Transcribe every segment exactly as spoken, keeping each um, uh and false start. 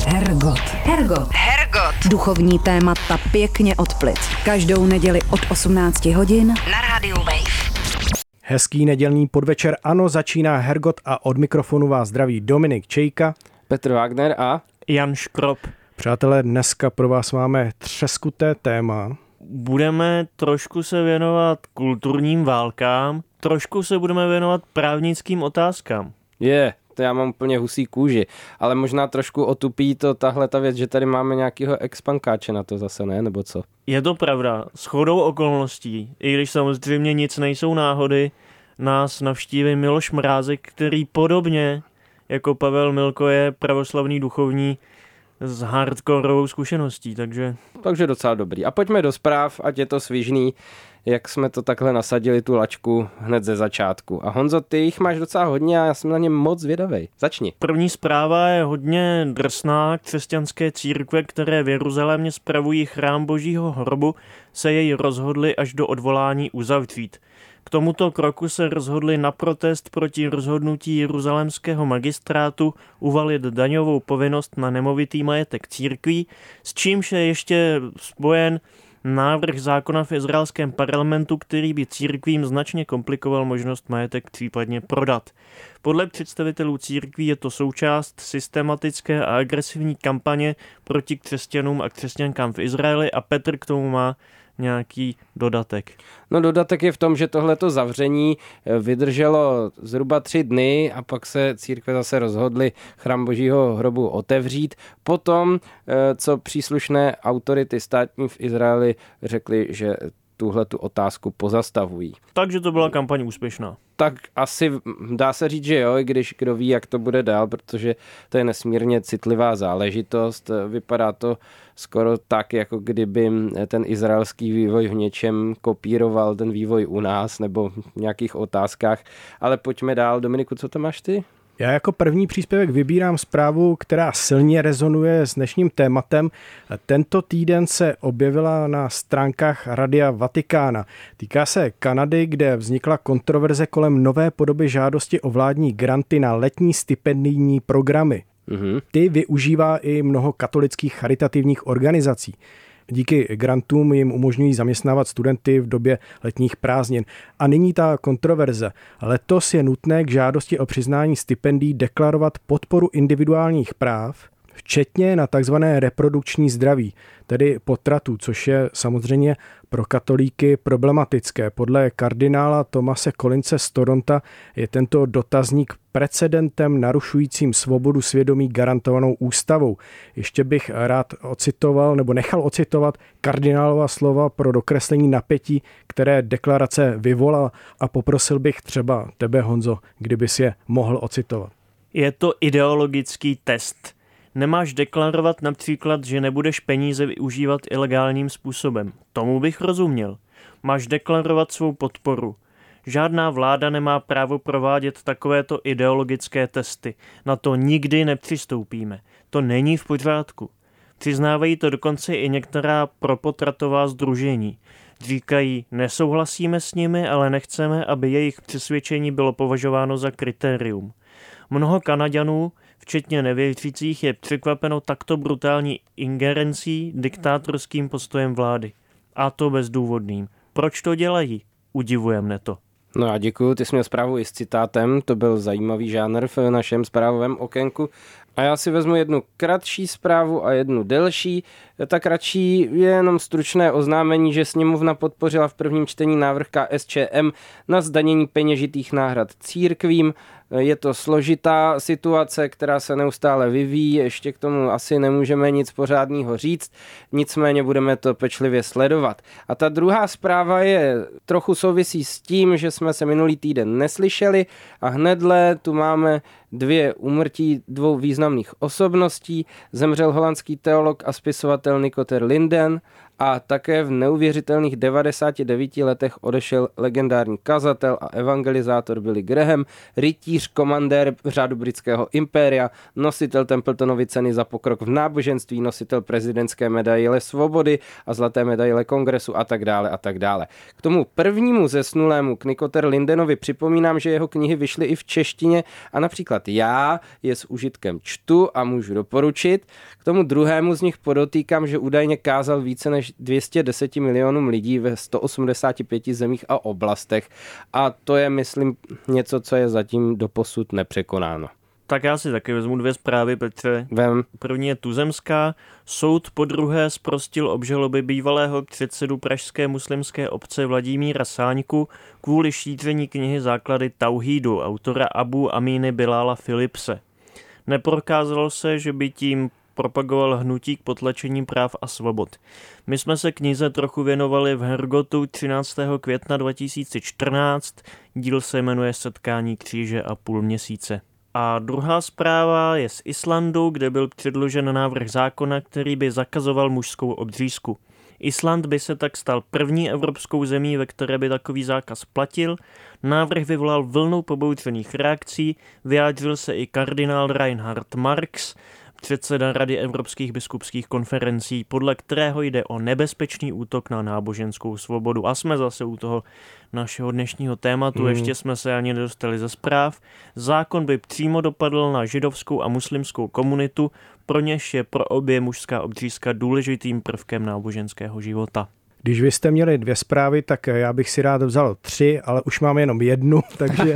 Hergot. Hergot. Hergot. Duchovní témata pěkně od plic. Každou neděli od osmnácti hodin na rádiu Wave. Hezký nedělní podvečer, ano, začíná Hergot a od mikrofonu vás zdraví Dominik Čejka, Petr Wagner a Jan Škrop. Přátelé, dneska pro vás máme třeskuté téma. Budeme trošku se věnovat kulturním válkám, trošku se budeme věnovat právnickým otázkám. Je, yeah, to já mám úplně husí kůži, ale možná trošku otupí to tahle ta věc, že tady máme nějakýho expankáče na to zase, ne? Nebo co? Je to pravda, shodou okolností, i když samozřejmě nic nejsou náhody, nás navštíví Miloš Mrázek, který podobně jako Pavel Milko je pravoslavný duchovní s hardkorovou zkušeností, takže... Takže docela dobrý. A pojďme do zpráv, ať je to svižný, jak jsme to takhle nasadili tu lačku hned ze začátku. A Honzo, ty jich máš docela hodně a já jsem na ně moc zvědavej. Začni. První zpráva je hodně drsná. Křesťanské církve, které v Jeruzalémě spravují chrám Božího hrobu, se jej rozhodly až do odvolání uzavřít. K tomuto kroku se rozhodli na protest proti rozhodnutí jeruzalémského magistrátu uvalit daňovou povinnost na nemovitý majetek církví, s čímž je ještě spojen návrh zákona v izraelském parlamentu, který by církvím značně komplikoval možnost majetek případně prodat. Podle představitelů církví je to součást systematické a agresivní kampaně proti křesťanům a křesťankám v Izraeli a Petr k tomu má nějaký dodatek. No dodatek je v tom, že tohleto zavření vydrželo zhruba tři dny a pak se církve zase rozhodly chrám Božího hrobu otevřít. Potom, co příslušné autority státní v Izraeli řekly, že tuhletu otázku pozastavují. Takže to byla kampaň úspěšná. Tak asi dá se říct, že jo, i když kdo ví, jak to bude dál, protože to je nesmírně citlivá záležitost. Vypadá to skoro tak, jako kdyby ten izraelský vývoj v něčem kopíroval ten vývoj u nás nebo v nějakých otázkách. Ale pojďme dál. Dominiku, co to máš ty? Já jako první příspěvek vybírám zprávu, která silně rezonuje s dnešním tématem. Tento týden se objevila na stránkách Radia Vatikána. Týká se Kanady, kde vznikla kontroverze kolem nové podoby žádosti o vládní granty na letní stipendijní programy. Mm-hmm. Ty využívá i mnoho katolických charitativních organizací. Díky grantům jim umožňují zaměstnávat studenty v době letních prázdnin. A nyní ta kontroverze. Letos je nutné k žádosti o přiznání stipendií deklarovat podporu individuálních práv, včetně na takzvané reprodukční zdraví, tedy potratu, což je samozřejmě pro katolíky problematické. Podle kardinála Thomase Collinse z Toronta je tento dotazník precedentem narušujícím svobodu svědomí garantovanou ústavou. Ještě bych rád ocitoval nebo nechal ocitovat kardinálova slova pro dokreslení napětí, které deklarace vyvolala, a poprosil bych třeba tebe, Honzo, kdybys je mohl ocitovat. Je to ideologický test. Nemáš deklarovat například, že nebudeš peníze využívat ilegálním způsobem. Tomu bych rozuměl. Máš deklarovat svou podporu. Žádná vláda nemá právo provádět takovéto ideologické testy. Na to nikdy nepřistoupíme. To není v pořádku. Přiznávají to dokonce i některá propotratová sdružení. Říkají, nesouhlasíme s nimi, ale nechceme, aby jejich přesvědčení bylo považováno za kritérium. Mnoho Kanaďanů, včetně nevěřících, je překvapeno takto brutální ingerencí diktátorským postojem vlády. A to bezdůvodným. Proč to dělají? Udivuje mne to. No a děkuju, ty jsi měl zprávu i s citátem, to byl zajímavý žánr v našem zprávovém okénku. A já si vezmu jednu kratší zprávu a jednu delší. Ta kratší je jenom stručné oznámení, že sněmovna podpořila v prvním čtení návrh K S Č M na zdanění peněžitých náhrad církvím. Je to složitá situace, která se neustále vyvíjí, ještě k tomu asi nemůžeme nic pořádného říct, nicméně budeme to pečlivě sledovat. A ta druhá zpráva je trochu souvisí s tím, že jsme se minulý týden neslyšeli a hnedle tu máme dvě úmrtí dvou významných osobností. Zemřel holandský teolog a spisovatel Nico ter Linden a také v neuvěřitelných devadesáti devíti letech odešel legendární kazatel a evangelizátor Billy Graham, rytíř komandér řádu britského impéria, nositel Templetonovy ceny za pokrok v náboženství, nositel prezidentské medaile svobody a zlaté medaile kongresu a tak dále a tak dále. K tomu prvnímu zesnulému, k Nico ter Lindenovi, připomínám, že jeho knihy vyšly i v češtině a například například já je s užitkem čtu a můžu doporučit. K tomu druhému z nich podotýkám, že údajně kázal více než dvě stě deset milionům lidí ve sto osmdesáti pěti zemích a oblastech a to je, myslím, něco, co je zatím doposud nepřekonáno. Tak já si taky vezmu dvě zprávy, Petře. Vem. První je tuzemská. Soud podruhé zprostil obžaloby bývalého předsedu pražské muslimské obce Vladimíra Sáňku kvůli šíření knihy Základy tauhídu autora Abu Amíny Bilála Philipse. Neprokázalo se, že by tím propagoval hnutí k potlačení práv a svobod. My jsme se knize trochu věnovali v Hergotu třináctého května dva tisíce čtrnáct. Díl se jmenuje Setkání kříže a půl měsíce. A druhá zpráva je z Islandu, kde byl předložen návrh zákona, který by zakazoval mužskou obřízku. Island by se tak stal první evropskou zemí, ve které by takový zákaz platil. Návrh vyvolal vlnu pobouřených reakcí, vyjádřil se i kardinál Reinhard Marx, předseda Rady evropských biskupských konferencí, podle kterého jde o nebezpečný útok na náboženskou svobodu. A jsme zase u toho našeho dnešního tématu, hmm. ještě jsme se ani nedostali ze zpráv. Zákon by přímo dopadl na židovskou a muslimskou komunitu, pro něž je pro obě mužská obřízka důležitým prvkem náboženského života. Když vy jste měli dvě zprávy, tak já bych si rád vzal tři, ale už mám jenom jednu, takže,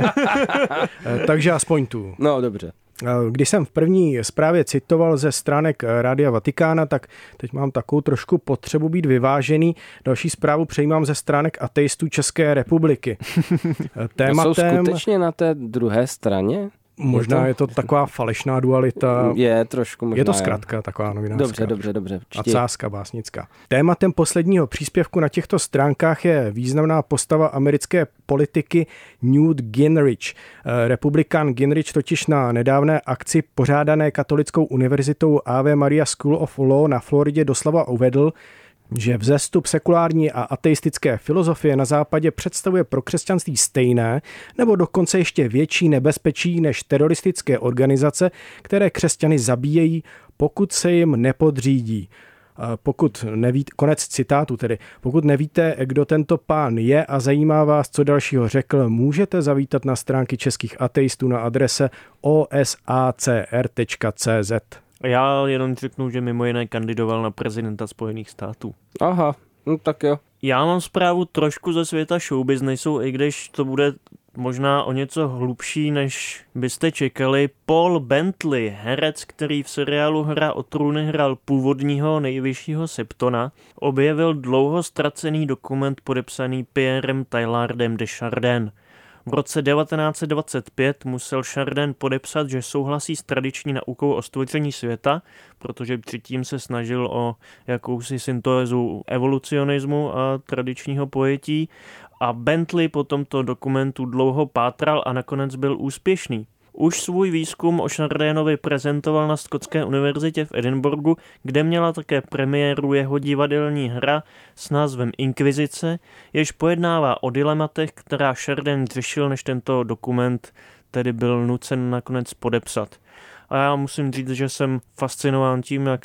takže aspoň tu. No, dobře. Když jsem v první zprávě citoval ze stránek Rádia Vatikána, tak teď mám takovou trošku potřebu být vyvážený. Další zprávu přejímám ze stránek ateistů České republiky. Tématem... Jsou skutečně na té druhé straně? Možná je to, je to taková falešná dualita. Je trošku možná. Je to zkratka, taková novinářská. Dobře, dobře, dobře. A cázka básnická. Tématem posledního příspěvku na těchto stránkách je významná postava americké politiky Newt Gingrich. Republikán Gingrich totiž na nedávné akci pořádané Katolickou univerzitou Ave Maria School of Law na Floridě doslova uvedl, že vzestup sekulární a ateistické filozofie na západě představuje pro křesťanství stejné nebo dokonce ještě větší nebezpečí než teroristické organizace, které křesťany zabíjejí, pokud se jim nepodřídí. Pokud nevíte, konec citátu tedy, pokud nevíte, kdo tento pán je a zajímá vás, co dalšího řekl, můžete zavítat na stránky českých ateistů na adrese o s a c r tečka c z. Já jenom řeknu, že mimo jiné kandidoval na prezidenta Spojených států. Aha, no tak jo. Já mám zprávu trošku ze světa showbiznesu, i když to bude možná o něco hlubší, než byste čekali. Paul Bentley, herec, který v seriálu Hra o trůny hrál původního nejvyššího Septona, objevil dlouho ztracený dokument podepsaný Pierrem Teilhardem de Chardin. V roce devatenáct set dvacet pět musel Chardin podepsat, že souhlasí s tradiční naukou o stvoření světa, protože předtím se snažil o jakousi syntézu evolucionismu a tradičního pojetí, a Bentley po tomto dokumentu dlouho pátral a nakonec byl úspěšný. Už svůj výzkum o Chardinovi prezentoval na Skotské univerzitě v Edinburghu, kde měla také premiéru jeho divadelní hra s názvem Inkvizice, jež pojednává o dilematech, která Chardin řešil, než tento dokument tedy byl nucen nakonec podepsat. A já musím říct, že jsem fascinován tím, jak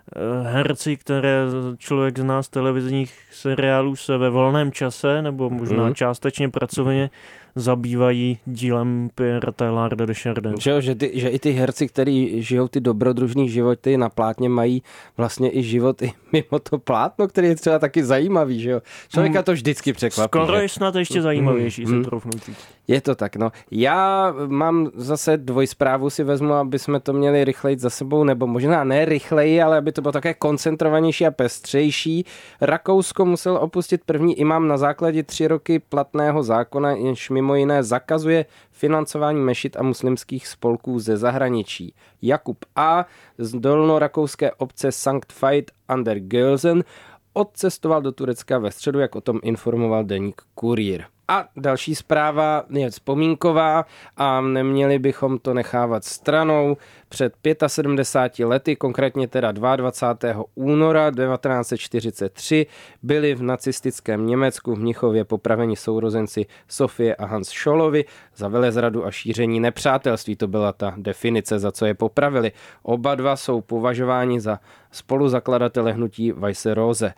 herci, které člověk zná z televizních seriálů, se ve volném čase nebo možná částečně pracovně zabývají dílem Pierre Teilharda de Chardin. Že, že, ty, že i ty herci, kteří žijou ty dobrodružný životy na plátně, mají vlastně i život i mimo to plátno, který je třeba taky zajímavý, že jo? Člověka to vždycky překvapí. Skoro je snad ještě zajímavější, hmm. se troufnu říct. Je to tak, no. Já mám zase dvojsprávu, si vezmu, aby jsme to měli rychleji za sebou, nebo možná ne rychleji, ale aby to bylo také koncentrovanější a pestřejší. Rakousko musel opustit první imám na základě tři roky platného zákona, jenž mimo jiné zakazuje financování mešit a muslimských spolků ze zahraničí. Jakub A. z dolnorakouské obce Sankt Veit an der Gölsen odcestoval do Turecka ve středu, jak o tom informoval deník Kurier. A další zpráva je vzpomínková a neměli bychom to nechávat stranou. Před sedmdesáti pěti lety, konkrétně teda dvacátého druhého února devatenáct set čtyřicet tři, byli v nacistickém Německu v Mnichově popraveni sourozenci Sofie a Hans Schollovi za velezradu a šíření nepřátelství. To byla ta definice, za co je popravili. Oba dva jsou považováni za spoluzakladatele hnutí Weiße Rose.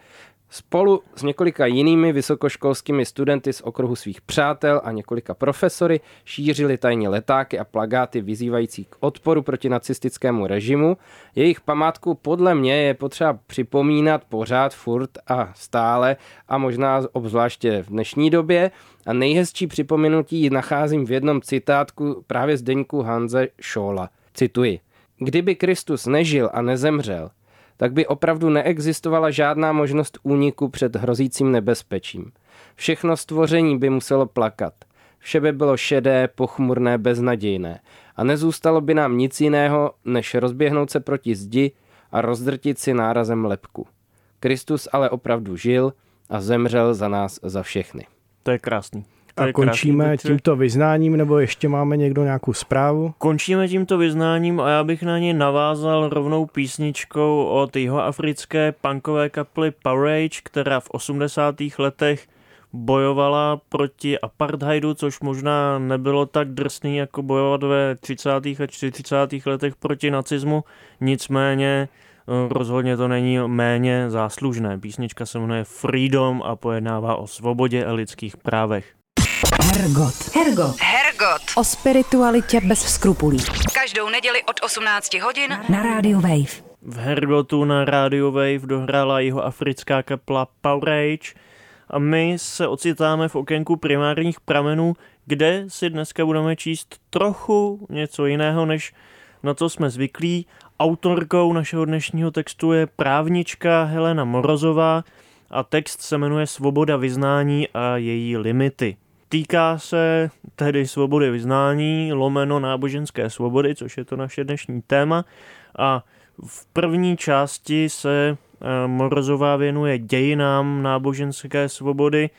Spolu s několika jinými vysokoškolskými studenty z okruhu svých přátel a několika profesory šířili tajně letáky a plakáty vyzývající k odporu proti nacistickému režimu. Jejich památku podle mě je potřeba připomínat pořád, furt a stále a možná obzvláště v dnešní době. A nejhezčí připomenutí nacházím v jednom citátku právě z deníku Hanse Schola. Cituji. Kdyby Kristus nežil a nezemřel, tak by opravdu neexistovala žádná možnost úniku před hrozícím nebezpečím. Všechno stvoření by muselo plakat. Vše by bylo šedé, pochmurné, beznadějné. A nezůstalo by nám nic jiného, než rozběhnout se proti zdi a rozdrtit si nárazem lebku. Kristus ale opravdu žil a zemřel za nás, za všechny. To je krásný. A končíme tímto vyznáním, nebo ještě máme někdo nějakou zprávu? Končíme tímto vyznáním a já bych na ně navázal rovnou písničkou od jihoafrické punkové kapely Powerage, která v osmdesátých letech bojovala proti apartheidu, což možná nebylo tak drsný, jako bojovat ve třicátých a čtyřicátých letech proti nacismu, nicméně rozhodně to není méně záslužné. Písnička se jmenuje Freedom a pojednává o svobodě a lidských právech. Hergot. Hergot. Hergot. O spiritualitě bez skrupulí. Každou neděli od osmnácti hodin na rádiu Wave. V Hergotu na rádiu Wave dohrála jihoafrická kapela Powerage a my se ocitáme v okénku primárních pramenů, kde si dneska budeme číst trochu něco jiného, než na co jsme zvyklí. Autorkou našeho dnešního textu je právnička Helena Morozová a text se jmenuje Svoboda vyznání a její limity. Týká se tedy svobody vyznání, lomeno náboženské svobody, což je to naše dnešní téma. A v první části se Morozová věnuje dějinám náboženské svobody,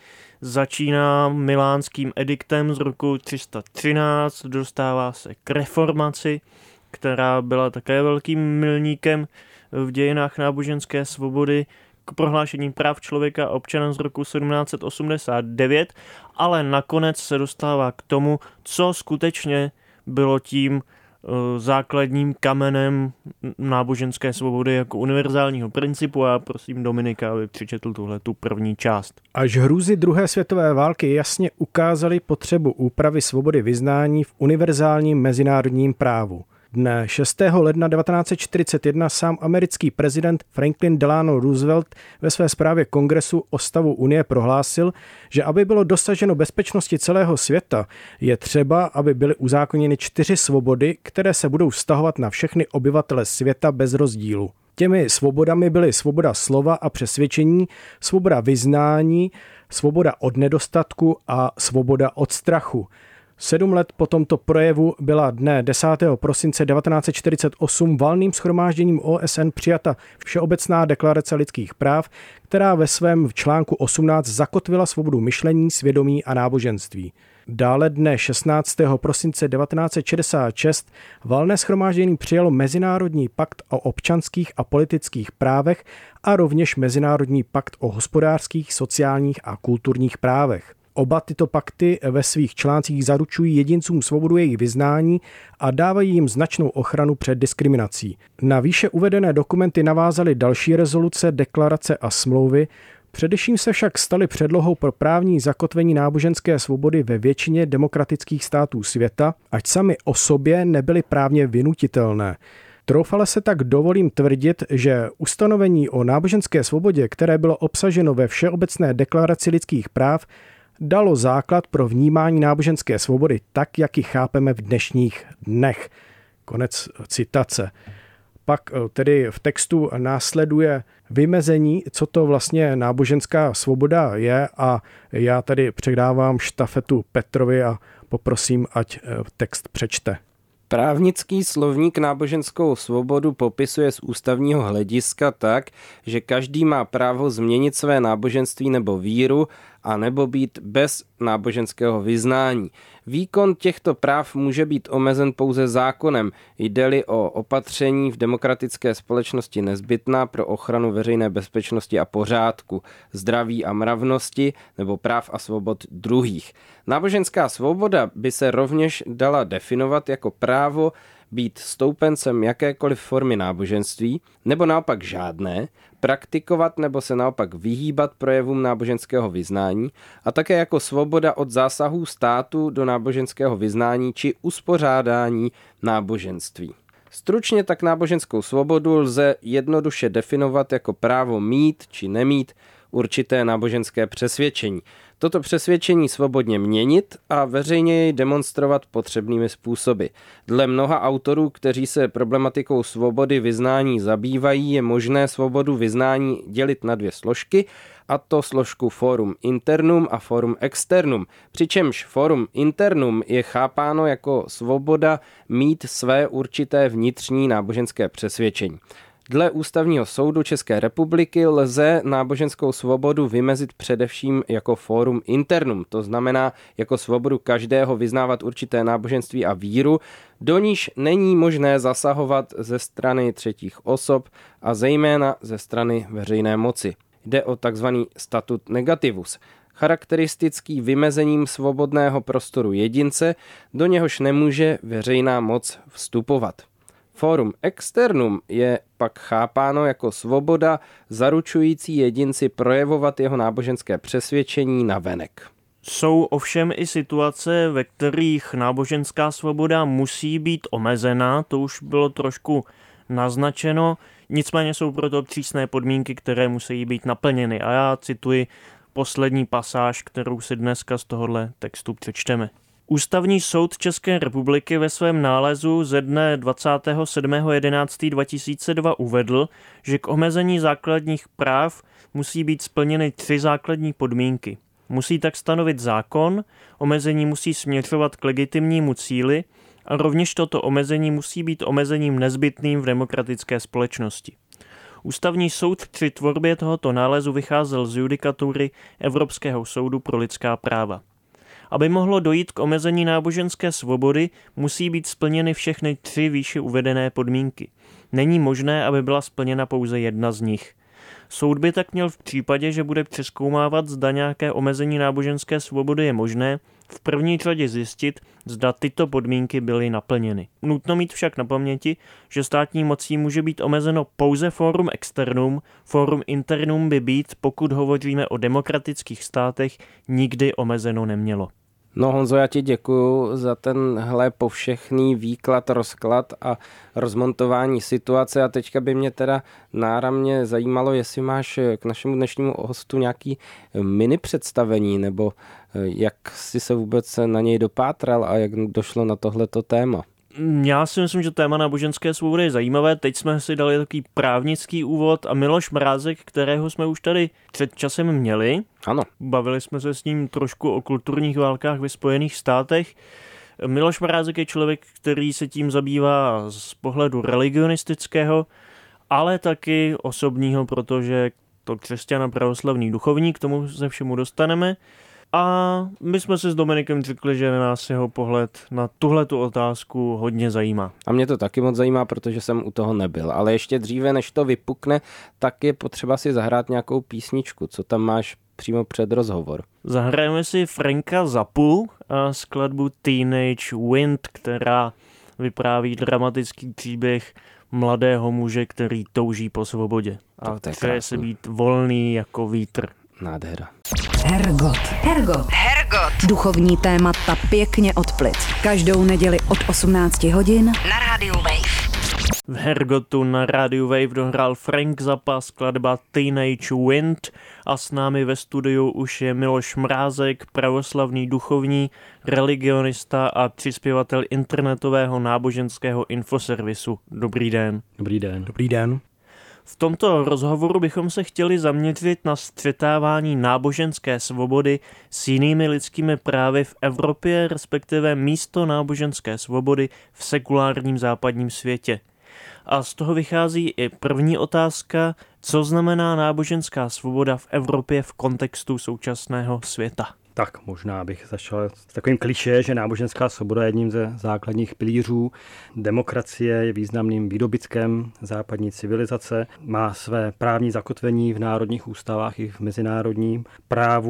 začíná milánským ediktem z roku tři sta třináct, dostává se k reformaci, která byla také velkým milníkem v dějinách náboženské svobody, k prohlášení práv člověka a občana z roku sedmnáct set osmdesát devět, ale nakonec se dostává k tomu, co skutečně bylo tím uh, základním kamenem náboženské svobody jako univerzálního principu. A prosím Dominika, aby přečetl tuhle tu první část. Až hrůzy druhé světové války jasně ukázaly potřebu úpravy svobody vyznání v univerzálním mezinárodním právu. Dne šestého ledna devatenáct set čtyřicet jedna sám americký prezident Franklin Delano Roosevelt ve své zprávě Kongresu o stavu Unie prohlásil, že aby bylo dosaženo bezpečnosti celého světa, je třeba, aby byly uzákoněny čtyři svobody, které se budou vztahovat na všechny obyvatele světa bez rozdílu. Těmi svobodami byly svoboda slova a přesvědčení, svoboda vyznání, svoboda od nedostatku a svoboda od strachu. Sedm let po tomto projevu byla dne desátého prosince devatenáct set čtyřicet osm valným shromážděním O S N přijata Všeobecná deklarace lidských práv, která ve svém článku osmnáct zakotvila svobodu myšlení, svědomí a náboženství. Dále dne šestnáctého prosince devatenáct set šedesát šest valné shromáždění přijalo Mezinárodní pakt o občanských a politických právech a rovněž Mezinárodní pakt o hospodářských, sociálních a kulturních právech. Oba tyto pakty ve svých článcích zaručují jedincům svobodu jejich vyznání a dávají jim značnou ochranu před diskriminací. Na výše uvedené dokumenty navázaly další rezoluce, deklarace a smlouvy, především se však staly předlohou pro právní zakotvení náboženské svobody ve většině demokratických států světa, ať sami o sobě nebyly právně vynutitelné. Troufale se tak dovolím tvrdit, že ustanovení o náboženské svobodě, které bylo obsaženo ve Všeobecné deklaraci lidských práv, dalo základ pro vnímání náboženské svobody tak, jak ji chápeme v dnešních dnech. Konec citace. Pak tedy v textu následuje vymezení, co to vlastně náboženská svoboda je, a já tady předávám štafetu Petrovi a poprosím, ať text přečte. Právnický slovník náboženskou svobodu popisuje z ústavního hlediska tak, že každý má právo změnit své náboženství nebo víru a nebo být bez náboženského vyznání. Výkon těchto práv může být omezen pouze zákonem, jde-li o opatření v demokratické společnosti nezbytná pro ochranu veřejné bezpečnosti a pořádku, zdraví a mravnosti nebo práv a svobod druhých. Náboženská svoboda by se rovněž dala definovat jako právo být stoupencem jakékoliv formy náboženství, nebo naopak žádné, praktikovat nebo se naopak vyhýbat projevům náboženského vyznání a také jako svoboda od zásahů státu do náboženského vyznání či uspořádání náboženství. Stručně tak náboženskou svobodu lze jednoduše definovat jako právo mít či nemít určité náboženské přesvědčení. Toto přesvědčení svobodně měnit a veřejně jej demonstrovat potřebnými způsoby. Dle mnoha autorů, kteří se problematikou svobody vyznání zabývají, je možné svobodu vyznání dělit na dvě složky, a to složku forum internum a forum externum. Přičemž forum internum je chápáno jako svoboda mít své určité vnitřní náboženské přesvědčení. Dle Ústavního soudu České republiky lze náboženskou svobodu vymezit především jako forum internum, to znamená jako svobodu každého vyznávat určité náboženství a víru, do níž není možné zasahovat ze strany třetích osob a zejména ze strany veřejné moci. Jde o takzvaný statut negativus, charakteristický vymezením svobodného prostoru jedince, do něhož nemůže veřejná moc vstupovat. Forum externum je pak chápáno jako svoboda zaručující jedinci projevovat jeho náboženské přesvědčení navenek. Jsou ovšem i situace, ve kterých náboženská svoboda musí být omezená, to už bylo trošku naznačeno, nicméně jsou proto přísné podmínky, které musí být naplněny. A já cituji poslední pasáž, kterou si dneska z tohohle textu přečteme. Ústavní soud České republiky ve svém nálezu ze dne dvacátého sedmého jedenáctého dva tisíce dva uvedl, že k omezení základních práv musí být splněny tři základní podmínky. Musí tak stanovit zákon, omezení musí směřovat k legitimnímu cíli a rovněž toto omezení musí být omezením nezbytným v demokratické společnosti. Ústavní soud při tvorbě tohoto nálezu vycházel z judikatury Evropského soudu pro lidská práva. Aby mohlo dojít k omezení náboženské svobody, musí být splněny všechny tři výše uvedené podmínky. Není možné, aby byla splněna pouze jedna z nich. Soud by tak měl v případě, že bude přezkoumávat, zda nějaké omezení náboženské svobody je možné, v první řadě zjistit, zda tyto podmínky byly naplněny. Nutno mít však na paměti, že státní mocí může být omezeno pouze forum externum, forum internum by být, pokud hovoříme o demokratických státech, nikdy omezeno nemělo. No Honzo, já ti děkuju za tenhle povšechný výklad, rozklad a rozmontování situace a teďka by mě teda náramně zajímalo, jestli máš k našemu dnešnímu hostu nějaký mini představení nebo jak jsi se vůbec na něj dopátral a jak došlo na tohleto téma. Já si myslím, že téma náboženské svobody je zajímavé. Teď jsme si dali takový právnický úvod a Miloš Mrázek, kterého jsme už tady před časem měli. Ano. Bavili jsme se s ním trošku o kulturních válkách ve Spojených státech. Miloš Mrázek je člověk, který se tím zabývá z pohledu religionistického, ale taky osobního, protože to křesťan pravoslavný duchovní, k tomu se všemu dostaneme. A my jsme si s Dominikem řekli, že nás jeho pohled na tuhletu otázku hodně zajímá. A mě to taky moc zajímá, protože jsem u toho nebyl. Ale ještě dříve, než to vypukne, tak je potřeba si zahrát nějakou písničku. Co tam máš přímo před rozhovor? Zahrajeme si Franka Zappu a skladbu Teenage Wind, která vypráví dramatický příběh mladého muže, který touží po svobodě. A přeje se být volný jako vítr. Nádhera. Hergot. Hergot. Hergot. Duchovní témata pěkně od plic. Každou neděli od osmnácti hodin na rádiu Wave. V Hergotu na rádiu Wave dohrál Frank Zappa, skladba Teenage Wind a s námi ve studiu už je Miloš Mrázek, pravoslavný duchovní, religionista a přispěvatel internetového náboženského infoservisu. Dobrý den. Dobrý den. Dobrý den. V tomto rozhovoru bychom se chtěli zaměřit na střetávání náboženské svobody s jinými lidskými právy v Evropě, respektive místo náboženské svobody v sekulárním západním světě. A z toho vychází i první otázka, co znamená náboženská svoboda v Evropě v kontextu současného světa. Tak možná bych začal s takovým klišé, že náboženská svoboda je jedním ze základních pilířů. Demokracie je významným výdobytkem západní civilizace, má své právní zakotvení v národních ústavách i v mezinárodním právu.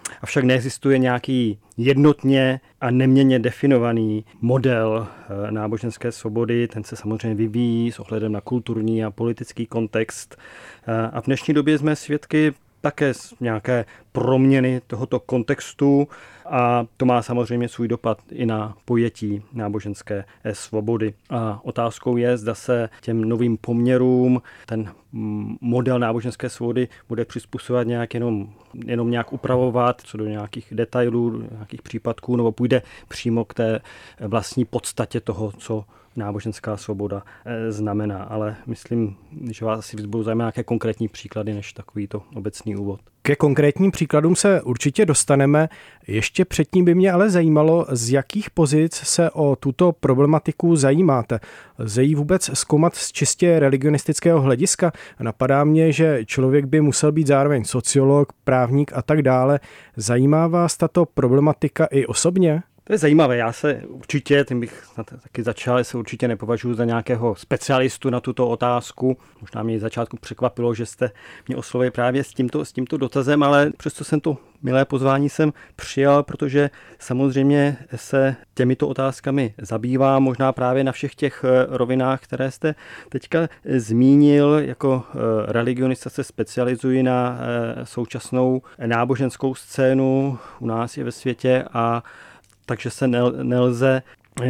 avšak neexistuje nějaký jednotně a neměnně definovaný model náboženské svobody. Ten se samozřejmě vyvíjí s ohledem na kulturní a politický kontext. A v dnešní době jsme svědky také nějaké proměny tohoto kontextu a to má samozřejmě svůj dopad i na pojetí náboženské svobody. A otázkou je, zda se těm novým poměrům ten model náboženské svobody bude přizpůsobovat nějak jenom, jenom nějak upravovat, co do nějakých detailů, nějakých případků, nebo půjde přímo k té vlastní podstatě toho, co náboženská svoboda znamená, ale myslím, že vás asi budou zajímat nějaké konkrétní příklady než takovýto obecný úvod. Ke konkrétním příkladům se určitě dostaneme. Ještě předtím by mě ale zajímalo, z jakých pozic se o tuto problematiku zajímáte. Lze ji vůbec zkoumat z čistě religionistického hlediska? Napadá mě, že člověk by musel být zároveň sociolog, právník a tak dále. Zajímá vás tato problematika i osobně? To je zajímavé, já se určitě, tím bych taky začal, se určitě nepovažuji za nějakého specialistu na tuto otázku. Možná mě začátku překvapilo, že jste mě oslovili právě s tímto, s tímto dotazem, ale přesto jsem to milé pozvání jsem přijal, protože samozřejmě se těmito otázkami zabývám, možná právě na všech těch rovinách, které jste teďka zmínil. Jako religionista se specializuji na současnou náboženskou scénu u nás i ve světě a takže se nelze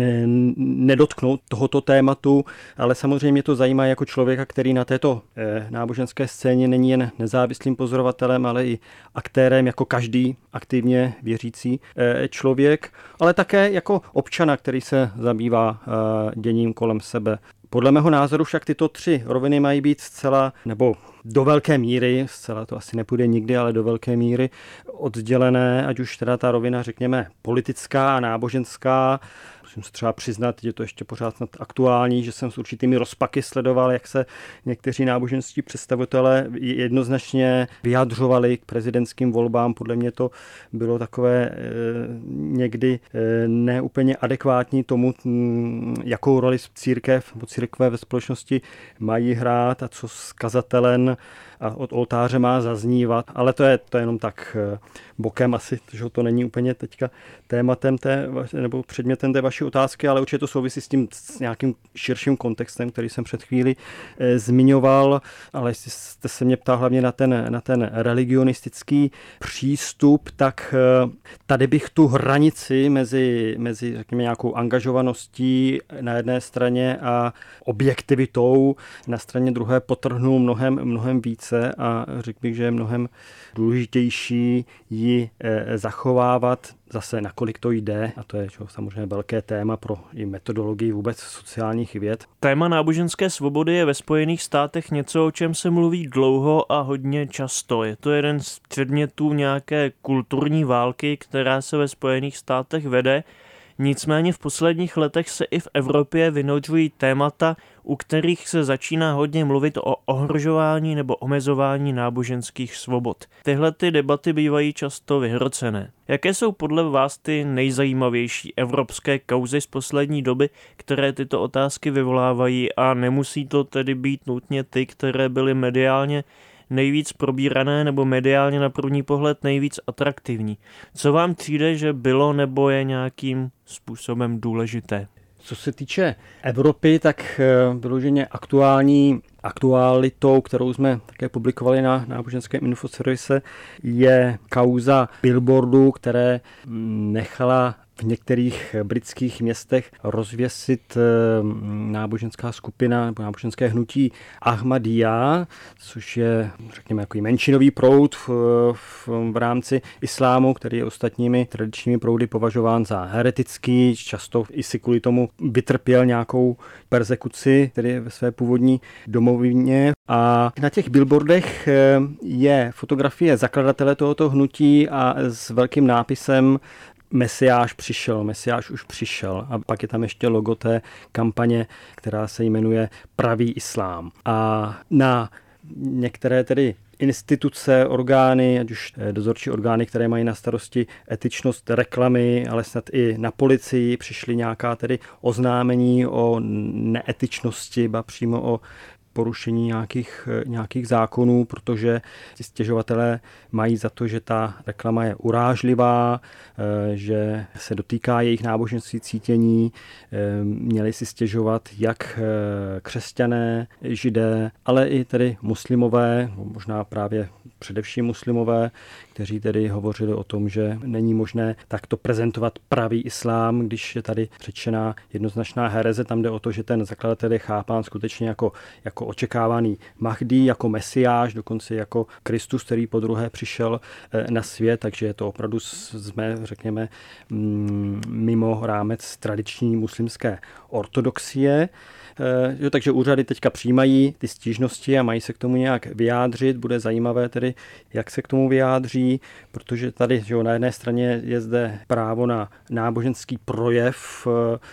nedotknout tohoto tématu, ale samozřejmě mě to zajímá jako člověka, který na této náboženské scéně není jen nezávislým pozorovatelem, ale i aktérem jako každý aktivně věřící člověk, ale také jako občana, který se zabývá děním kolem sebe. Podle mého názoru však tyto tři roviny mají být zcela, nebo do velké míry, zcela to asi nepůjde nikdy, ale do velké míry oddělené, ať už teda ta rovina, řekněme, politická a náboženská. Musím se třeba přiznat, že to ještě pořád snad aktuální, že jsem s určitými rozpaky sledoval, jak se někteří náboženští představitelé jednoznačně vyjadřovali k prezidentským volbám. Podle mě to bylo takové e, někdy e, neúplně adekvátní tomu, m, jakou roli církev nebo církve ve společnosti mají hrát a co s kazatelem a od oltáře má zaznívat, ale to je, to je jenom tak bokem asi, že to není úplně teďka tématem té, nebo předmětem té vaší otázky, ale určitě to souvisí s tím s nějakým širším kontextem, který jsem před chvíli e, zmiňoval, ale jestli jste se mě ptal hlavně na ten, na ten religionistický přístup, tak e, tady bych tu hranici mezi, mezi řekněme, nějakou angažovaností na jedné straně a objektivitou na straně druhé potrhnul mnohem, mnohem více a řekl bych, že je mnohem důležitější ji e, zachovávat zase nakolik to jde, a to je čo, samozřejmě velké téma pro i metodologii vůbec sociálních věd. Téma náboženské svobody je ve Spojených státech něco, o čem se mluví dlouho a hodně často. Je to jeden z předmětů nějaké kulturní války, která se ve Spojených státech vede. Nicméně v posledních letech se i v Evropě vynořují témata, u kterých se začíná hodně mluvit o ohrožování nebo omezování náboženských svobod. Tyhle ty debaty bývají často vyhrocené. Jaké jsou podle vás ty nejzajímavější evropské kauzy z poslední doby, které tyto otázky vyvolávají, a nemusí to tedy být nutně ty, které byly mediálně nejvíc probírané nebo mediálně na první pohled nejvíc atraktivní? Co vám přijde, že bylo nebo je nějakým způsobem důležité? Co se týče Evropy, tak vyloženě aktuální aktualitou, kterou jsme také publikovali na náboženském infoservise, je kauza billboardu, které nechala v některých britských městech rozvěsit náboženská skupina nebo náboženské hnutí Ahmadiyya, což je, řekněme, jako menšinový proud v, v, v rámci islámu, který je ostatními tradičními proudy považován za heretický, často i si kvůli tomu vytrpěl nějakou persekuci, tedy ve své původní domovině. A na těch billboardech je fotografie zakladatele tohoto hnutí a s velkým nápisem Mesiáš přišel, Mesiáš už přišel. A pak je tam ještě logo té kampaně, která se jmenuje Pravý islám. A na některé tedy instituce, orgány, ať už dozorčí orgány, které mají na starosti etičnost reklamy, ale snad i na policii přišly nějaká tedy oznámení o neetičnosti, ba přímo o porušení nějakých, nějakých zákonů, protože ti stěžovatelé mají za to, že ta reklama je urážlivá, že se dotýká jejich náboženství, cítění. Měli si stěžovat jak křesťané, židé, ale i tedy muslimové, možná právě především muslimové, kteří tedy hovořili o tom, že není možné takto prezentovat pravý islám, když je tady řečená jednoznačná hereze. Tam jde o to, že ten zakladatel je chápán skutečně jako, jako očekávaný Mahdi, jako mesiáš, dokonce jako Kristus, který podruhé přišel na svět, takže je to opravdu jsme, řekněme, mimo rámec tradiční muslimské ortodoxie. Jo, takže úřady teďka přijímají ty stížnosti a mají se k tomu nějak vyjádřit. Bude zajímavé tedy, jak se k tomu vyjádří, protože tady že jo, na jedné straně je zde právo na náboženský projev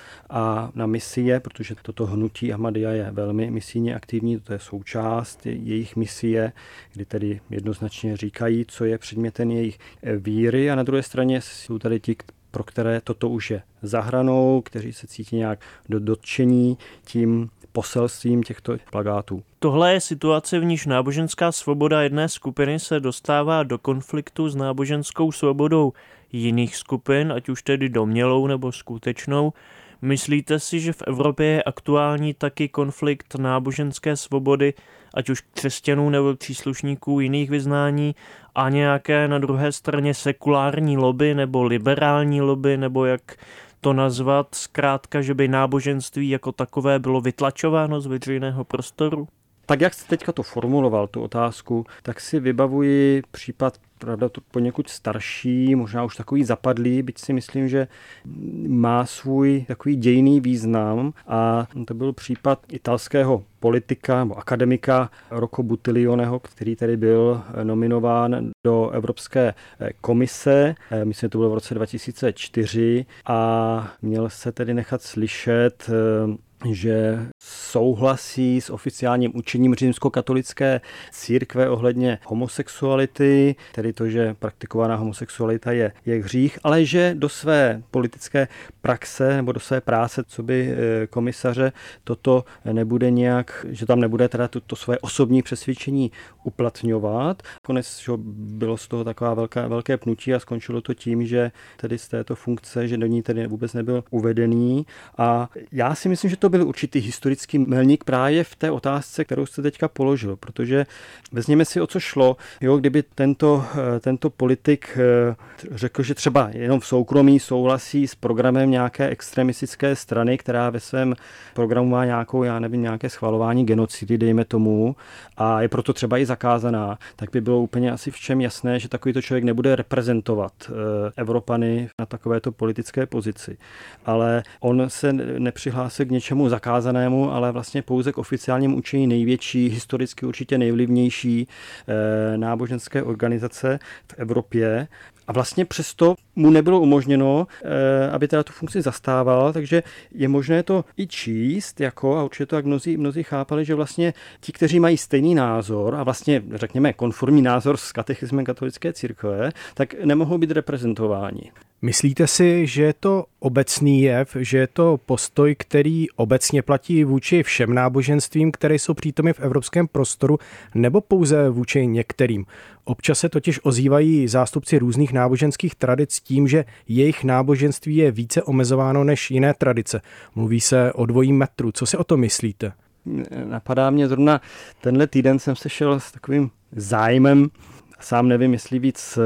a na misie, protože toto hnutí Ahmadiyya je velmi misijně aktivní, to je součást jejich misie, kdy tedy jednoznačně říkají, co je předmětem jejich víry, a na druhé straně jsou tady ti, pro které toto už je za hranou, kteří se cítí nějak do dotčení tím poselstvím těchto plakátů. Tohle je situace, v níž náboženská svoboda jedné skupiny se dostává do konfliktu s náboženskou svobodou jiných skupin, ať už tedy domnělou nebo skutečnou. Myslíte si, že v Evropě je aktuální taky konflikt náboženské svobody, ať už křesťanů nebo příslušníků jiných vyznání, a nějaké na druhé straně sekulární lobby nebo liberální lobby, nebo jak to nazvat, zkrátka, že by náboženství jako takové bylo vytlačováno z veřejného prostoru? Tak jak jste teďka to formuloval, tu otázku, tak si vybavuji případ, pravda, to poněkud starší, možná už takový zapadlý, byť si myslím, že má svůj takový dějný význam, a to byl případ italského politika nebo akademika Rocco Buttiglioneho, který tedy byl nominován do Evropské komise, myslím, že to bylo v roce dva tisíce čtyři, a měl se tedy nechat slyšet, že souhlasí s oficiálním učením římskokatolické církve ohledně homosexuality, tedy to, že praktikovaná homosexualita je, je hřích, ale že do své politické praxe nebo do své práce, co by komisaře, toto nebude nějak, že tam nebude teda to, to své osobní přesvědčení uplatňovat. Konec že bylo z toho taková velká, velké pnutí a skončilo to tím, že tedy z této funkce, že do ní tedy vůbec nebyl uvedený. A já si myslím, že to byl určitý historický milník právě v té otázce, kterou jste teďka položil, protože vezměme si, o co šlo. Jo, kdyby tento, tento politik řekl, že třeba jenom v soukromí souhlasí s programem nějaké extremistické strany, která ve svém programu má nějakou, já nevím, nějaké schvalování genocidy, dejme tomu, a je proto třeba i zakázaná, tak by bylo úplně asi všem jasné, že takovýto člověk nebude reprezentovat Evropany na takovéto politické pozici. Ale on se nepřihlásil k něčemu zakázanému, ale vlastně pouze k oficiálnímu učení největší, historicky určitě nejvlivnější náboženské organizace v Evropě. A vlastně přesto mu nebylo umožněno, aby teda tu funkci zastával, takže je možné to i číst, jako, a určitě to jak mnozí, mnozí chápali, že vlastně ti, kteří mají stejný názor a vlastně, řekněme, konformní názor s katechismem katolické církve, tak nemohou být reprezentováni. Myslíte si, že je to obecný jev, že je to postoj, který obecně platí vůči všem náboženstvím, které jsou přítomny v evropském prostoru, nebo pouze vůči některým? Občas se totiž ozývají zástupci různých náboženských tradic tím, že jejich náboženství je více omezováno než jiné tradice. Mluví se o dvojím metru. Co si o to myslíte? Napadá mě zrovna tenhle týden jsem se šel s takovým zájmem, sám nevím, jestli víc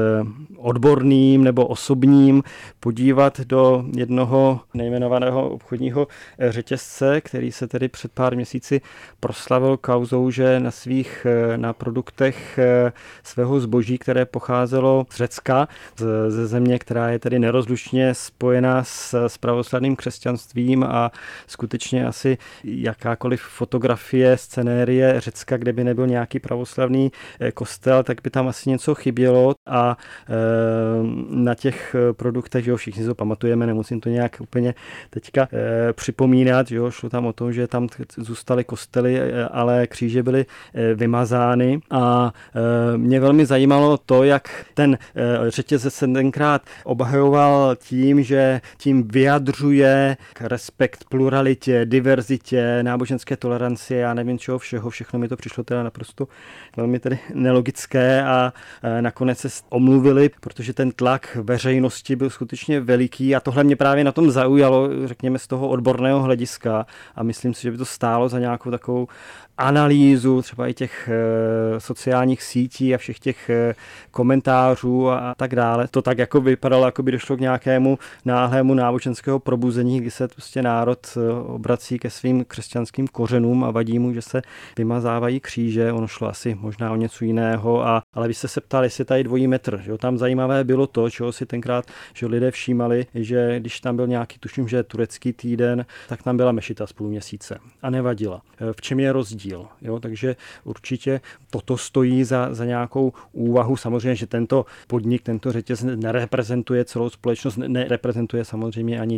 odborným nebo osobním, podívat do jednoho nejmenovaného obchodního řetězce, který se tedy před pár měsíci proslavil kauzou, že na svých, na produktech svého zboží, které pocházelo z Řecka, ze země, která je tedy nerozlučně spojená s, s pravoslavným křesťanstvím, a skutečně asi jakákoliv fotografie, scenérie Řecka, kde by nebyl nějaký pravoslavný kostel, tak by tam asi asi něco chybělo a e, na těch produktech, že jo, všichni to pamatujeme, nemusím to nějak úplně teďka e, připomínat, že jo, šlo tam o to, že tam zůstaly kostely, ale kříže byly e, vymazány a e, mě velmi zajímalo to, jak ten e, řetězec se tenkrát obhajoval tím, že tím vyjadřuje respekt pluralitě, diverzitě, náboženské toleranci, já nevím čeho všeho, všechno mi to přišlo teda naprosto velmi tedy nelogické a nakonec se omluvili, protože ten tlak veřejnosti byl skutečně veliký a tohle mě právě na tom zaujalo, řekněme z toho odborného hlediska a myslím si, že by to stálo za nějakou takovou analýzu třeba i těch e, sociálních sítí a všech těch e, komentářů a tak dále. To tak jako vypadalo, jako by došlo k nějakému náhlému náboženského probuzení, kdy se prostě národ e, obrací ke svým křesťanským kořenům a vadí mu, že se vymazávají kříže. Ono šlo asi možná o něco jiného, a, ale vy jste se ptali, jestli tady dvojí metr. Že? Tam zajímavé bylo to, čeho si tenkrát že lidé všímali, že když tam byl nějaký, tuším, že turecký týden, tak tam byla mešita z půl měsíce a nevadila. E, v čem je rozdíl? Jo, takže určitě toto stojí za, za nějakou úvahu. Samozřejmě, že tento podnik, tento řetěz nereprezentuje celou společnost, nereprezentuje samozřejmě ani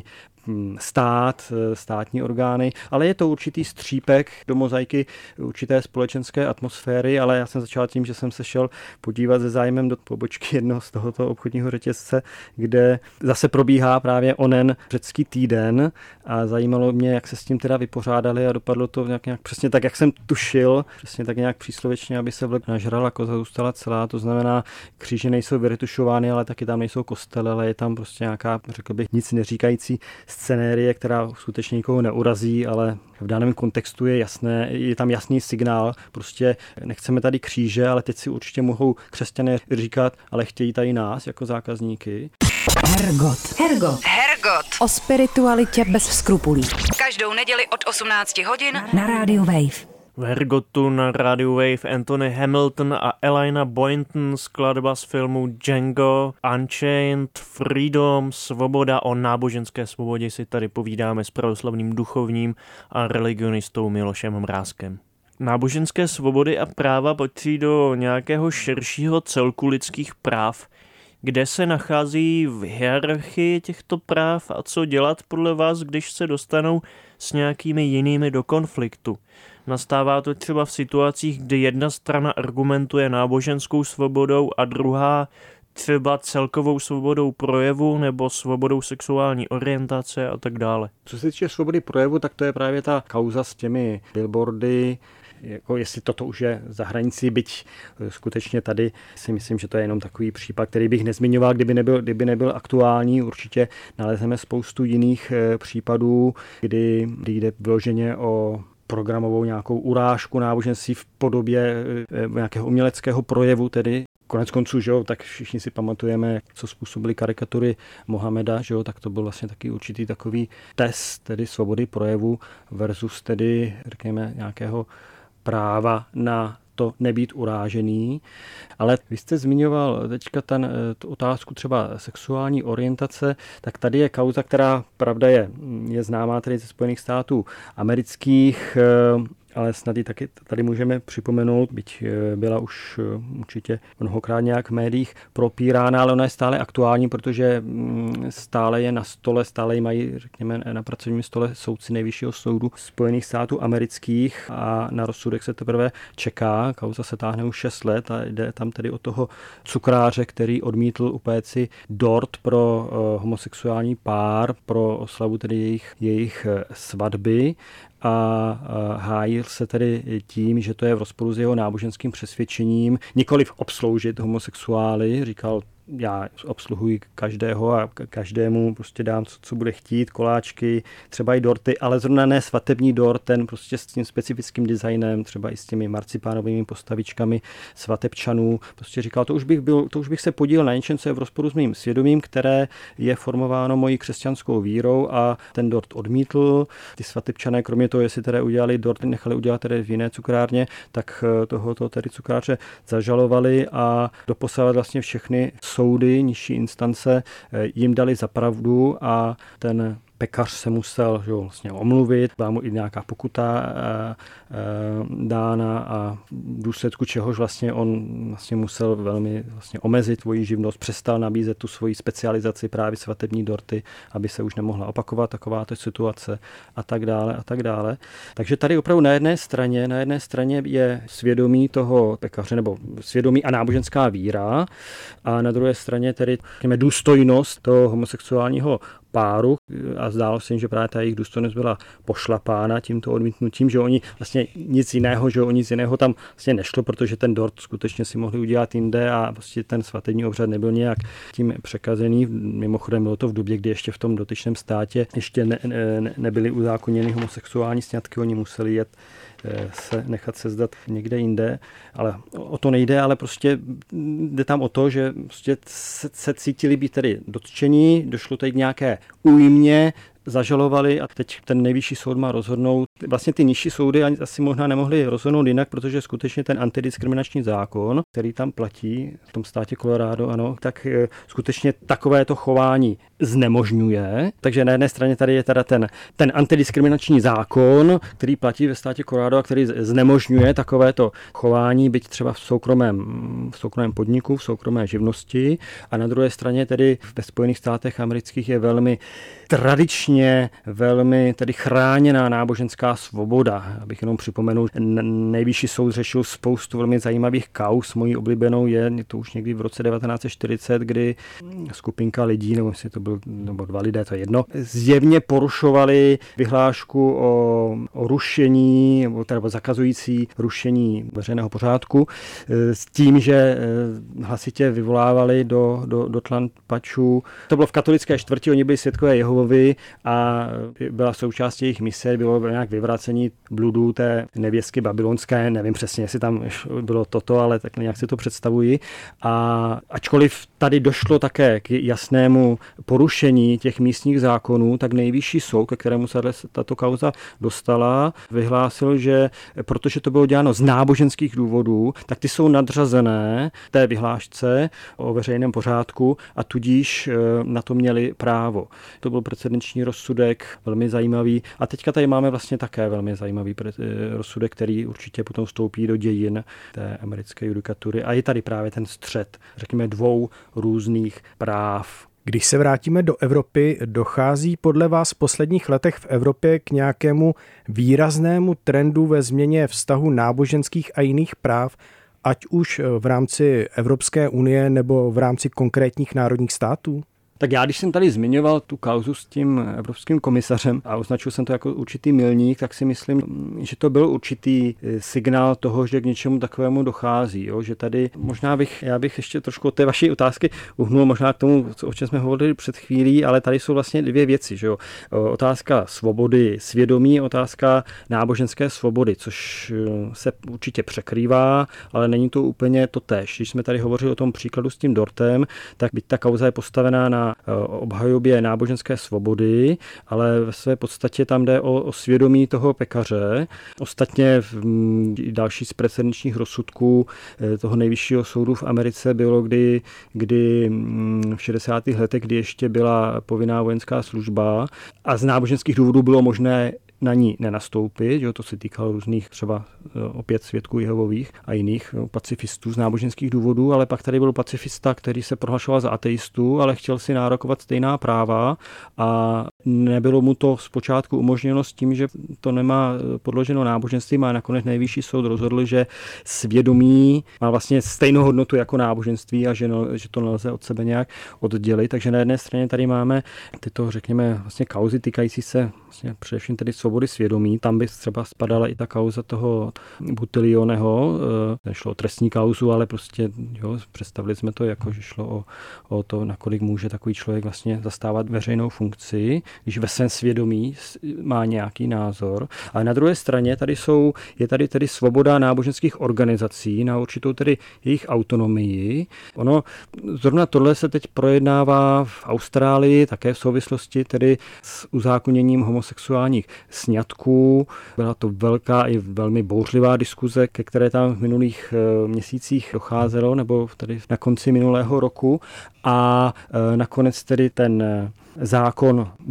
stát, státní orgány, ale je to určitý střípek do mozaiky určité společenské atmosféry, ale já jsem začal tím, že jsem se šel podívat se zájmem do pobočky jednoho z tohoto obchodního řetězce, kde zase probíhá právě onen řecký týden a zajímalo mě, jak se s tím teda vypořádali a dopadlo to nějak, nějak přesně tak, jak jsem tušil, přesně tak nějak příslověčně, aby se vlk nažral a koza zůstala celá, to znamená, kříže nejsou vyretušovány, ale taky tam nejsou kostely, ale je tam prostě nějaká, řekl bych, nic neříkající scenérie, která skutečně nikoho neurazí, ale v daném kontextu je jasné, je tam jasný signál, prostě nechceme tady kříže, ale teď si určitě mohou křesťané říkat, ale chtějí tady nás jako zákazníky. Hergot. Hergot. Hergot. O spiritualitě bez skrupulí. Každou neděli od osmnácti hodin na rádiu Wave. V Hergotu na rádiu Wave Anthony Hamilton a Elena Boynton, skladba z filmu Django Unchained, Freedom, svoboda. O náboženské svobodě si tady povídáme s pravoslavným duchovním a religionistou Milošem Mrázkem. Náboženské svobody a práva patří do nějakého širšího celku lidských práv. Kde se nachází v hierarchii těchto práv a co dělat podle vás, když se dostanou s nějakými jinými do konfliktu? Nastává to třeba v situacích, kdy jedna strana argumentuje náboženskou svobodou a druhá třeba celkovou svobodou projevu nebo svobodou sexuální orientace a tak dále. Co se týče svobody projevu, tak to je právě ta kauza s těmi billboardy, jako jestli toto už je za hranicí, byť skutečně tady si myslím, že to je jenom takový případ, který bych nezmiňoval, kdyby nebyl, kdyby nebyl aktuální. Určitě nalezneme spoustu jiných případů, kdy jde vyloženě o programovou nějakou urážku náboženství v podobě nějakého uměleckého projevu, tedy konec konců, že jo, tak všichni si pamatujeme, co způsobily karikatury Mohameda, že jo, tak to byl vlastně taky určitý takový test, tedy svobody projevu versus tedy, řekněme, nějakého práva na to nebýt urážený. Ale vy jste zmiňoval teďka ten, tu otázku třeba sexuální orientace, tak tady je kauza, která pravda je, je známá tedy ze Spojených států amerických, ale snad i taky tady můžeme připomenout, byť byla už určitě mnohokrát nějak v médiích propírána, ale ona je stále aktuální, protože stále je na stole, stále ji mají, řekněme, na pracovním stole soudci Nejvyššího soudu Spojených států amerických a na rozsudek se teprve čeká. Kauza se táhne už šest let a jde tam tedy o toho cukráře, který odmítl upéci dort pro homosexuální pár, pro oslavu tedy jejich, jejich svatby. A hájil se tedy tím, že to je v rozporu s jeho náboženským přesvědčením, nikoliv obsloužit homosexuály, říkal, já obsluhuji každého a každému prostě dám, co, co bude chtít, koláčky, třeba i dorty, ale zrovna ne svatební dort, ten prostě s tím specifickým designem, třeba i s těmi marcipánovými postavičkami svatebčanů. Prostě říkal, to už bych, byl, to už bych se podílel na něčem, co je v rozporu s mým svědomím, které je formováno mojí křesťanskou vírou a ten dort odmítl. Ty svatebčané, kromě toho, jestli tedy udělali dort, nechali udělat tedy v jiné cukrárně, tak tohoto tedy cukráře zažalovali a doposavat vlastně všechny soudy, nižší instance jim dali za pravdu a ten pekař se musel že, vlastně omluvit, byla mu i nějaká pokuta e, e, dána a v důsledku čehož vlastně on vlastně musel velmi vlastně omezit svoji živnost, přestal nabízet tu svoji specializaci právě svatební dorty, aby se už nemohla opakovat takováto situace a tak dále a tak dále. Takže tady opravdu na jedné straně, na jedné straně je svědomí toho pekaře nebo svědomí a náboženská víra a na druhé straně tedy důstojnost toho homosexuálního páru a zdálo se jim, že právě ta jejich důstojnost byla pošlapána tímto odmítnutím, že oni vlastně nic jiného, že o nic jiného tam vlastně nešlo, protože ten dort skutečně si mohli udělat jinde a vlastně ten svatební obřad nebyl nějak tím překazený. Mimochodem bylo to v době, kdy ještě v tom dotyčném státě ještě ne, ne, nebyly uzákoněny homosexuální sňatky, oni museli jet se nechat sezdat někde jinde, ale o to nejde, ale prostě jde tam o to, že prostě se, se cítili být tedy dotčení, došlo tady k nějaké újmě, zažalovali a teď ten nejvyšší soud má rozhodnout. Vlastně ty nižší soudy asi možná nemohli rozhodnout jinak, protože skutečně ten antidiskriminační zákon, který tam platí v tom státě Colorado, ano, tak skutečně takovéto chování znemožňuje. Takže na jedné straně tady je teda ten, ten antidiskriminační zákon, který platí ve státě Colorado a který znemožňuje takovéto chování, byť třeba v soukromém, v soukromém podniku, v soukromé živnosti. A na druhé straně tedy ve Spojených státech amerických je velmi tradičně velmi tedy chráněná náboženská svoboda. Abych jenom připomenul, nejvyšší soud řešil spoustu velmi zajímavých kauz. Mojí oblíbenou je to už někdy v roce devatenáct set čtyřicet, kdy skupinka lidí, nebo jestli to byl nebo dva lidé, to je jedno, zjevně porušovali vyhlášku o, o rušení, nebo teda zakazující rušení veřejného pořádku s tím, že hlasitě vyvolávali do, do, do tlampačů. To bylo v katolické čtvrti, oni byli svědkové Jehovovi a byla součástí jejich mise, bylo nějak vyvracení bludů té nevěstky babylonské, nevím přesně, jestli tam bylo toto, ale tak nějak si to představuji. A ačkoliv tady došlo také k jasnému porušení těch místních zákonů, tak nejvyšší soud, ke kterému se tato kauza dostala, vyhlásil, že protože to bylo děláno z náboženských důvodů, tak ty jsou nadřazené té vyhlášce o veřejném pořádku a tudíž na to měli právo. To byl precedenční rozsudek, velmi zajímavý. A teďka tady máme vlastně také velmi zajímavý rozsudek, který určitě potom vstoupí do dějin té americké judikatury. A je tady právě ten střet, řekněme, dvou různých práv. Když se vrátíme do Evropy, dochází podle vás v posledních letech v Evropě k nějakému výraznému trendu ve změně vztahu náboženských a jiných práv, ať už v rámci Evropské unie nebo v rámci konkrétních národních států? Tak já, když jsem tady zmiňoval tu kauzu s tím evropským komisařem a označil jsem to jako určitý milník, tak si myslím, že to byl určitý signál toho, že k něčemu takovému dochází. Jo? Že tady možná bych, já bych ještě trošku od té vaší otázky uhnul možná k tomu, o čem jsme hovorili před chvílí, ale tady jsou vlastně dvě věci. Že jo? Otázka svobody svědomí, otázka náboženské svobody, což se určitě překrývá, ale není to úplně to též. Když jsme tady hovořili o tom příkladu s tím dortem, tak byť ta kauza je postavená na obhajobě náboženské svobody, ale ve své podstatě tam jde o, o svědomí toho pekaře. Ostatně v další z precedenčních rozsudků toho nejvyššího soudu v Americe bylo, kdy, kdy v šedesátých letech, kdy ještě byla povinná vojenská služba a z náboženských důvodů bylo možné na ní nenastoupit, jo, to se týkalo různých třeba opět svědků Jehovových a jiných pacifistů z náboženských důvodů, ale pak tady byl pacifista, který se prohlašoval za ateistu, ale chtěl si nárokovat stejná práva a nebylo mu to zpočátku umožněno s tím, že to nemá podloženo náboženstvím a nakonec nejvyšší soud rozhodl, že svědomí má vlastně stejnou hodnotu jako náboženství a že, no, že to nelze od sebe nějak oddělit. Takže na jedné straně tady máme tyto, řekněme, vlastně kauzy týkající se vlastně především tedy svobody svědomí. Tam by třeba spadala i ta kauza toho Butilioneho. Nešlo o trestní kauzu, ale prostě jo, představili jsme to jako, že šlo o, o to, nakolik může takový člověk vlastně zastávat veřejnou funkci, když ve svém svědomí má nějaký názor. Ale na druhé straně tady jsou, je tady tedy svoboda náboženských organizací na určitou tedy jejich autonomii. Ono, zrovna tohle se teď projednává v Austrálii, také v souvislosti tedy s uzákoněním homosexuálních sňatků. Byla to velká i velmi bouřlivá diskuze, ke které tam v minulých měsících docházelo, nebo tady na konci minulého roku. A nakonec tedy ten zákon byl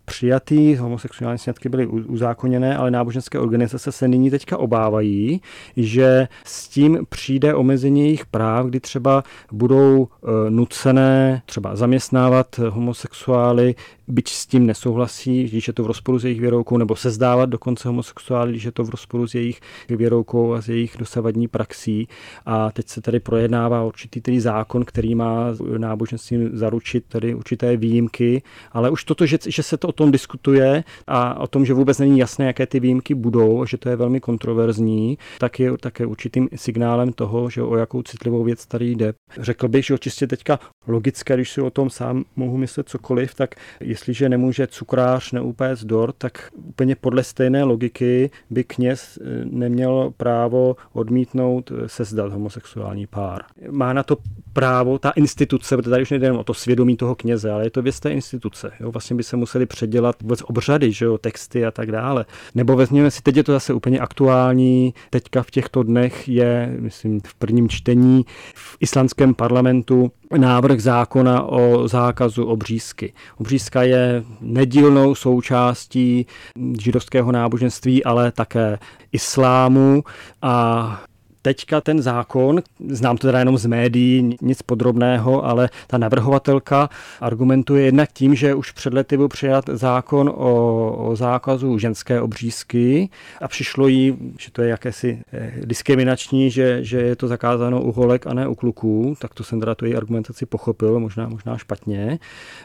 přijatý, homosexuální sňatky byly uzákoněné, ale náboženské organizace se nyní teďka obávají, že s tím přijde omezení jejich práv, kdy třeba budou nucené třeba zaměstnávat homosexuály, byť s tím nesouhlasí, když je to v rozporu s jejich věroukou, nebo sezdávat dokonce homosexuály, když je to v rozporu s jejich věroukou a s jejich dosavadní praxí. A teď se tady projednává určitý tedy zákon, který má náboženstvím zaručit tady určité výjimky, ale už toto, že, že se to o tom diskutuje a o tom, že vůbec není jasné, jaké ty výjimky budou, že to je velmi kontroverzní, tak je také určitým signálem toho, že o jakou citlivou věc tady jde. Řekl bych, že čistě teďka logické, když si o tom sám mohu myslet cokoliv, tak jestliže nemůže cukrář neupéct dort, tak úplně podle stejné logiky by kněz neměl právo odmítnout sezdat homosexuální pár. Má na to právo ta instituce, protože tady už nejde jen o to svědomí toho kněze, ale je to věc té instituce. Jo? Vlastně by se museli předělat vůbec obřady, že jo? Texty a tak dále. Nebo vezměme si, teď je to zase úplně aktuální, teďka v těchto dnech je, myslím, v prvním čtení v islandském parlamentu návrh zákona o zákazu obřízky. Obřízka je nedílnou součástí židovského náboženství, ale také islámu a teďka ten zákon, znám to teda jenom z médií, nic podrobného, ale ta navrhovatelka argumentuje jednak tím, že už před lety byl přijat zákon o, o zákazu ženské obřízky a přišlo jí, že to je jakési diskriminační, že, že je to zakázáno u holek a ne u kluků, tak to jsem teda tu její argumentaci pochopil, možná, možná špatně.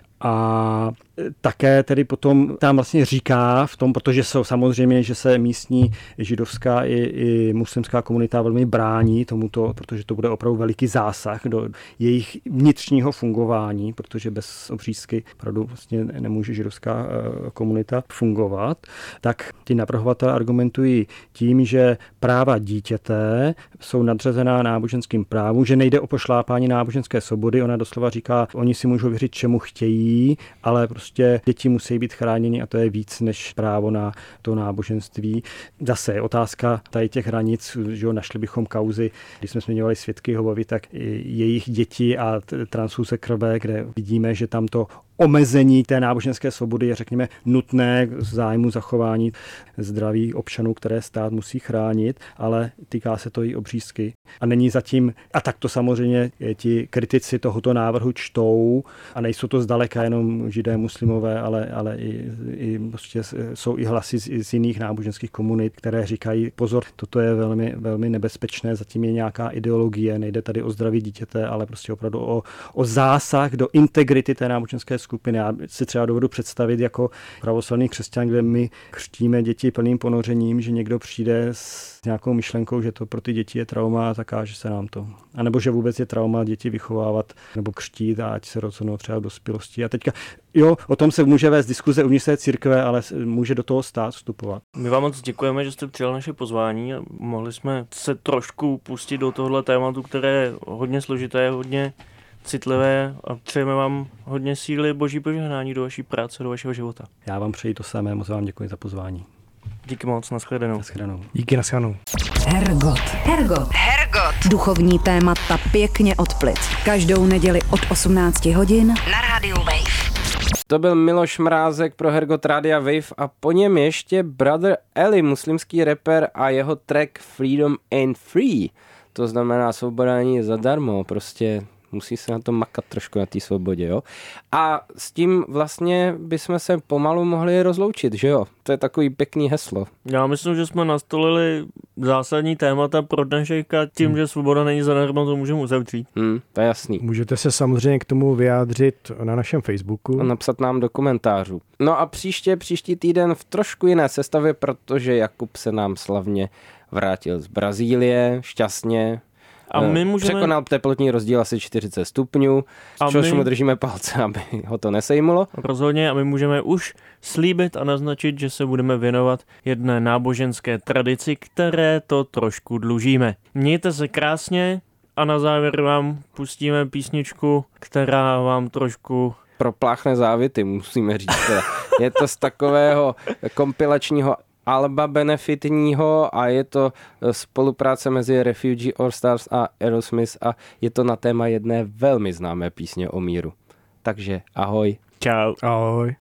A také tedy potom tam vlastně říká v tom, protože jsou samozřejmě, že se místní židovská i, i muslimská komunita velmi brání tomuto, protože to bude opravdu veliký zásah do jejich vnitřního fungování, protože bez obřízky opravdu vlastně nemůže židovská komunita fungovat, tak ti navrhovatelé argumentují tím, že práva dítěte jsou nadřazená náboženským právům, že nejde o pošlápání náboženské svobody, ona doslova říká, oni si můžou věřit, čemu chtějí, ale prostě děti musí být chráněni a to je víc než právo na to náboženství. Zase je otázka tady těch hranic, že jo, našli bychom kauzy, když jsme zmiňovali svědky Jehovovi, tak jejich děti a transfúze krve, kde vidíme, že tam to omezení té náboženské svobody je, řekněme, nutné k zájmu zachování zdraví občanů, které stát musí chránit, ale týká se to i obřízky. A není zatím, a tak to samozřejmě ti kritici tohoto návrhu čtou a nejsou to zdaleka jenom židé, muslimové, ale, ale i, i prostě jsou i hlasy z, z jiných náboženských komunit, které říkají, pozor, toto je velmi, velmi nebezpečné, zatím je nějaká ideologie, nejde tady o zdraví dítěte, ale prostě opravdu o, o zásah do integrity té náboženské skupiny. Já si třeba dovedu představit jako pravoslavný křesťan, kde my křtíme děti plným ponořením, že někdo přijde s nějakou myšlenkou, že to pro ty děti je trauma a zakáže se nám to. A nebo že vůbec je trauma děti vychovávat nebo křtít a ať se rozhodnou třeba v dospělosti. A teďka, jo, o tom se může vést diskuze uvnitř té církve, ale může do toho stát vstupovat. My vám moc děkujeme, že jste přijal naše pozvání a mohli jsme se trošku pustit do tohohle tématu, které je hodně složité, hodně citlivé a přejeme vám hodně síly, boží požehnání do vaší práce, do vašeho života. Já vám přeji to samé, moc vám děkuji za pozvání. Díky moc, nashledanou. Nashledanou. Díky, nashledanou. Hergot. Hergot. Hergot. Duchovní témata pěkně od plic. Každou neděli od osmnácti hodin na rádiu Wave. To byl Miloš Mrázek pro Hergot Rádia Wave a po něm ještě Brother Eli, muslimský rapper a jeho track Freedom Ain't Free. To znamená, svoboda není zadarmo, prostě musí se na to makat trošku na té svobodě, jo. A s tím vlastně bychom se pomalu mohli rozloučit, že jo. To je takový pěkný heslo. Já myslím, že jsme nastolili zásadní témata pro dnešek a tím, hmm. že svoboda není zadarmo, to můžeme uzavřít. Hmm, to je jasný. Můžete se samozřejmě k tomu vyjádřit na našem Facebooku. A napsat nám do komentářů. No a příště, příští týden v trošku jiné sestavě, protože Jakub se nám slavně vrátil z Brazílie, šťastně. A my můžeme... Překonal teplotní rozdíl asi čtyřicet stupňů, což my... mu držíme palce, aby ho to nesejmulo. Rozhodně a my můžeme už slíbit a naznačit, že se budeme věnovat jedné náboženské tradici, které to trošku dlužíme. Mějte se krásně a na závěr vám pustíme písničku, která vám trošku... propláchne závity, musíme říct. Teda. Je to z takového kompilačního alba benefitního a je to spolupráce mezi Refugee All Stars a Aerosmith a je to na téma jedné velmi známé písně o míru. Takže ahoj. Čau. Ahoj.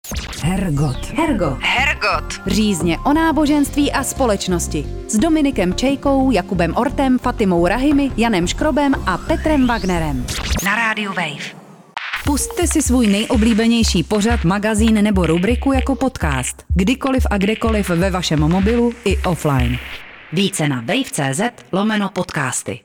Hergot. Hergot. Hergot. Řízně o náboženství a společnosti. S Dominikem Čejkou, Jakubem Ortem, Fatimou Rahimi, Janem Škrobem a Petrem Wagnerem. Na rádiu Wave. Pusťte si svůj nejoblíbenější pořad, magazín nebo rubriku jako podcast. Kdykoliv a kdekoliv ve vašem mobilu i offline. Více na wave tečka cz lomeno podcasty.